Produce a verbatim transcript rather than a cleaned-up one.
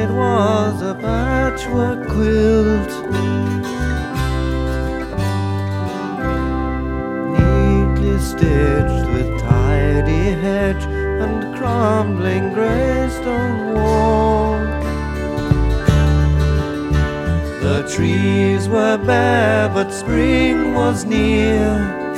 It was a patchwork quilt, neatly stitched with tidy hedge and crumbling grey stone wall. The trees were bare, but spring was near,